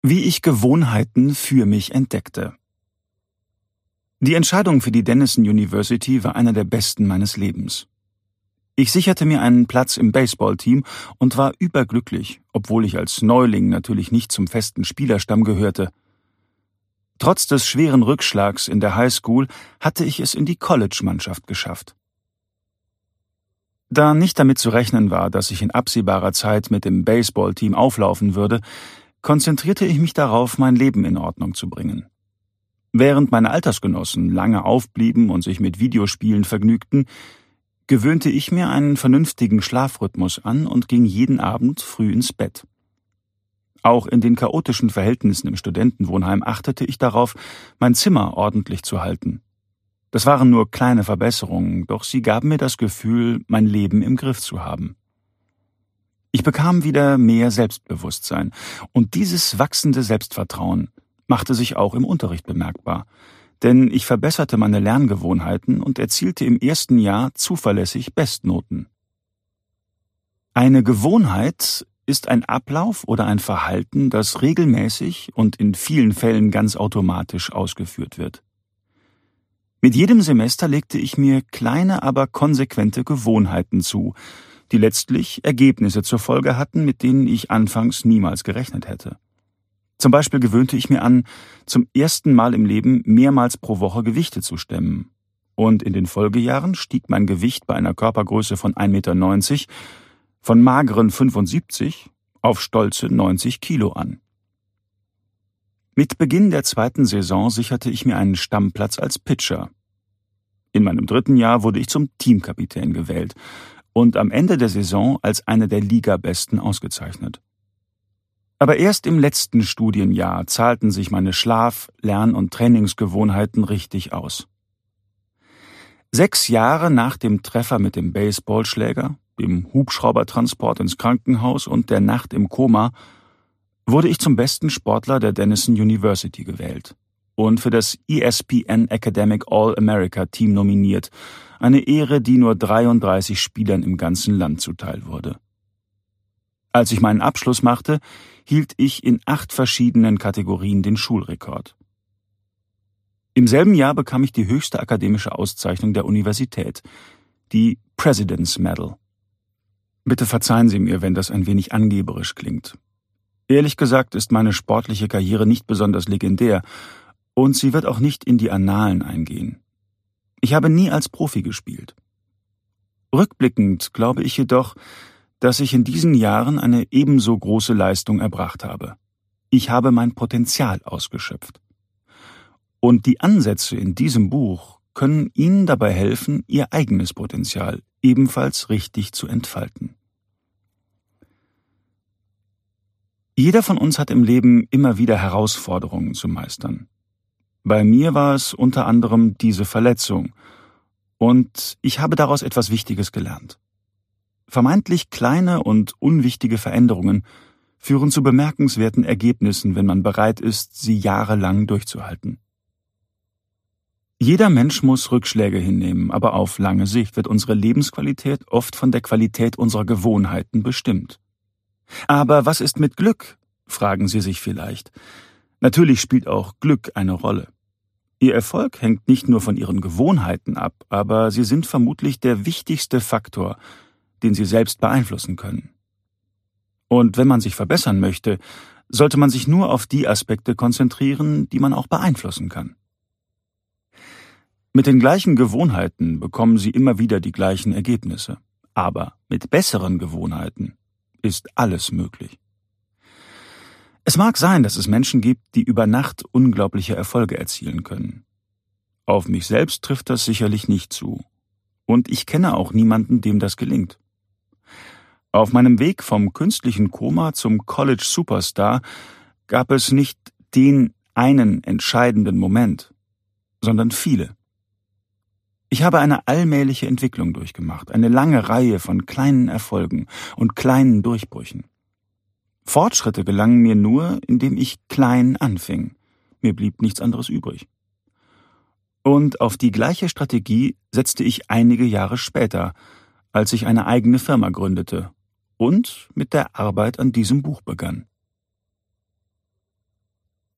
Wie ich Gewohnheiten für mich entdeckte. Die Entscheidung für die Denison University war einer der besten meines Lebens. Ich sicherte mir einen Platz im Baseballteam und war überglücklich, obwohl ich als Neuling natürlich nicht zum festen Spielerstamm gehörte. Trotz des schweren Rückschlags in der Highschool hatte ich es in die College-Mannschaft geschafft. Da nicht damit zu rechnen war, dass ich in absehbarer Zeit mit dem Baseballteam auflaufen würde, konzentrierte ich mich darauf, mein Leben in Ordnung zu bringen. Während meine Altersgenossen lange aufblieben und sich mit Videospielen vergnügten, gewöhnte ich mir einen vernünftigen Schlafrhythmus an und ging jeden Abend früh ins Bett. Auch in den chaotischen Verhältnissen im Studentenwohnheim achtete ich darauf, mein Zimmer ordentlich zu halten. Das waren nur kleine Verbesserungen, doch sie gaben mir das Gefühl, mein Leben im Griff zu haben. Ich bekam wieder mehr Selbstbewusstsein, und dieses wachsende Selbstvertrauen machte sich auch im Unterricht bemerkbar, denn ich verbesserte meine Lerngewohnheiten und erzielte im ersten Jahr zuverlässig Bestnoten. Eine Gewohnheit ist ein Ablauf oder ein Verhalten, das regelmäßig und in vielen Fällen ganz automatisch ausgeführt wird. Mit jedem Semester legte ich mir kleine, aber konsequente Gewohnheiten zu, die letztlich Ergebnisse zur Folge hatten, mit denen ich anfangs niemals gerechnet hätte. Zum Beispiel gewöhnte ich mir an, zum ersten Mal im Leben mehrmals pro Woche Gewichte zu stemmen. Und in den Folgejahren stieg mein Gewicht bei einer Körpergröße von 1,90 Meter von mageren 75 auf stolze 90 Kilo an. Mit Beginn der zweiten Saison sicherte ich mir einen Stammplatz als Pitcher. In meinem dritten Jahr wurde ich zum Teamkapitän gewählt und am Ende der Saison als einer der Ligabesten ausgezeichnet. Aber erst im letzten Studienjahr zahlten sich meine Schlaf-, Lern- und Trainingsgewohnheiten richtig aus. 6 Jahre nach dem Treffer mit dem Baseballschläger, dem Hubschraubertransport ins Krankenhaus und der Nacht im Koma wurde ich zum besten Sportler der Denison University gewählt und für das ESPN Academic All-America Team nominiert, eine Ehre, die nur 33 Spielern im ganzen Land zuteil wurde. Als ich meinen Abschluss machte, hielt ich in 8 verschiedenen Kategorien den Schulrekord. Im selben Jahr bekam ich die höchste akademische Auszeichnung der Universität, die President's Medal. Bitte verzeihen Sie mir, wenn das ein wenig angeberisch klingt. Ehrlich gesagt ist meine sportliche Karriere nicht besonders legendär und sie wird auch nicht in die Annalen eingehen. Ich habe nie als Profi gespielt. Rückblickend glaube ich jedoch, dass ich in diesen Jahren eine ebenso große Leistung erbracht habe. Ich habe mein Potenzial ausgeschöpft. Und die Ansätze in diesem Buch können Ihnen dabei helfen, Ihr eigenes Potenzial ebenfalls richtig zu entfalten. Jeder von uns hat im Leben immer wieder Herausforderungen zu meistern. Bei mir war es unter anderem diese Verletzung, und ich habe daraus etwas Wichtiges gelernt. Vermeintlich kleine und unwichtige Veränderungen führen zu bemerkenswerten Ergebnissen, wenn man bereit ist, sie jahrelang durchzuhalten. Jeder Mensch muss Rückschläge hinnehmen, aber auf lange Sicht wird unsere Lebensqualität oft von der Qualität unserer Gewohnheiten bestimmt. Aber was ist mit Glück? Fragen Sie sich vielleicht. Natürlich spielt auch Glück eine Rolle. Ihr Erfolg hängt nicht nur von Ihren Gewohnheiten ab, aber sie sind vermutlich der wichtigste Faktor, den Sie selbst beeinflussen können. Und wenn man sich verbessern möchte, sollte man sich nur auf die Aspekte konzentrieren, die man auch beeinflussen kann. Mit den gleichen Gewohnheiten bekommen Sie immer wieder die gleichen Ergebnisse. Aber mit besseren Gewohnheiten ist alles möglich. Es mag sein, dass es Menschen gibt, die über Nacht unglaubliche Erfolge erzielen können. Auf mich selbst trifft das sicherlich nicht zu. Und ich kenne auch niemanden, dem das gelingt. Auf meinem Weg vom künstlichen Koma zum College Superstar gab es nicht den einen entscheidenden Moment, sondern viele. Ich habe eine allmähliche Entwicklung durchgemacht, eine lange Reihe von kleinen Erfolgen und kleinen Durchbrüchen. Fortschritte gelangen mir nur, indem ich klein anfing. Mir blieb nichts anderes übrig. Und auf die gleiche Strategie setzte ich einige Jahre später, als ich eine eigene Firma gründete und mit der Arbeit an diesem Buch begann.